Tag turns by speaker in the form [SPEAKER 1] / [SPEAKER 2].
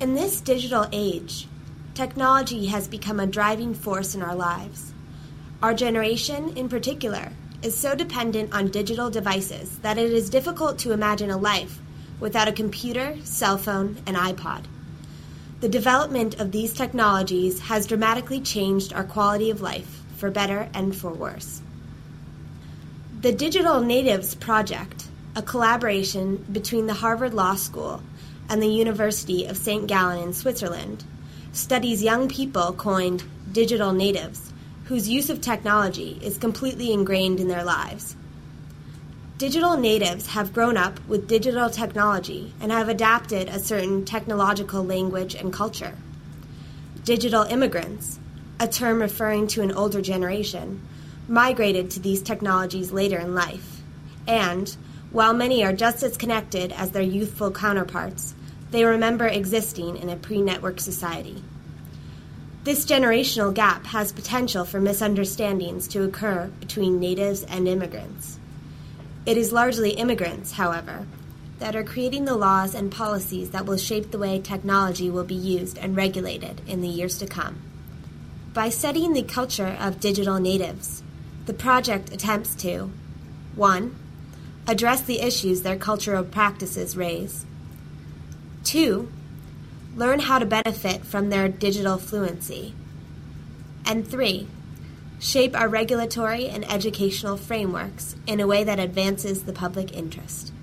[SPEAKER 1] In this digital age, technology has become a driving force in our lives. Our generation, in particular, is so dependent on digital devices that it is difficult to imagine a life without a computer, cell phone, and iPod. The development of these technologies has dramatically changed our quality of life, for better and for worse. The Digital Natives Project, a collaboration between the Harvard Law School and the University of St. Gallen in Switzerland, studies young people coined digital natives, whose use of technology is completely ingrained in their lives. Digital natives have grown up with digital technology and have adapted a certain technological language and culture. Digital immigrants, a term referring to an older generation, migrated to these technologies later in life, and, while many are just as connected as their youthful counterparts, they remember existing in a pre-network society. This generational gap has potential for misunderstandings to occur between natives and immigrants. It is largely immigrants, however, that are creating the laws and policies that will shape the way technology will be used and regulated in the years to come. By studying the culture of digital natives, the project attempts to 1. Address the issues their cultural practices raise. 2. Learn how to benefit from their digital fluency. And 3. Shape our regulatory and educational frameworks in a way that advances the public interest.